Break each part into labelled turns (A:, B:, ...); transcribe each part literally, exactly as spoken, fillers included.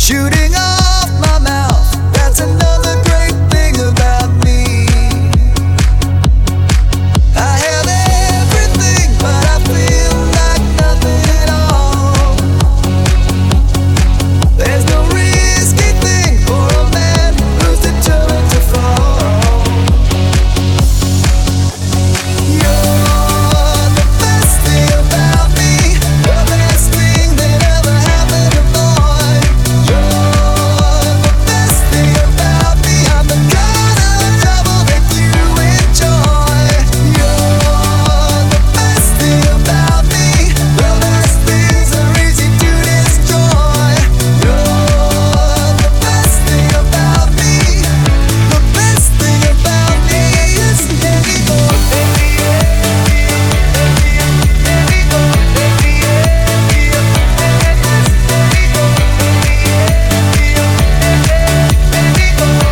A: shooting off my mouth. That's another great thing about me. I have everything, but I feel like nothing at all. There's no risky thing for a man who's determined to fall. You're the best thing about me, the best thing that ever happened to boy. You're the best thing about me, I'm the kind of trouble that you enjoy. You're the best thing about me, the best things are easy to destroy. You're the best thing about me, the best thing about me is heavy boy, heavy, heavy, heavy boy, heavy, heavy, heavy boy, heavy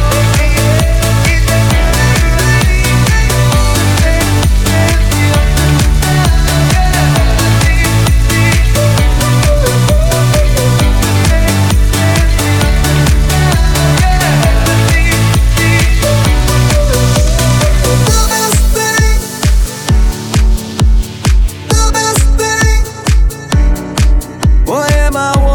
A: the best thing, the best thing. Boy, am I